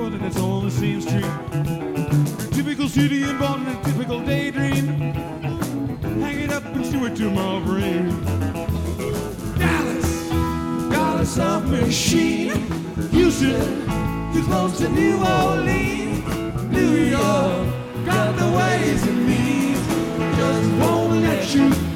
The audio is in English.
neighborhood and it's on the same street. Typical city involved in a typical daydream. Hang it up and stew it to my brain. Dallas, got a soft machine. Houston, too close to New Orleans. New York, got the ways and means. Just won't let you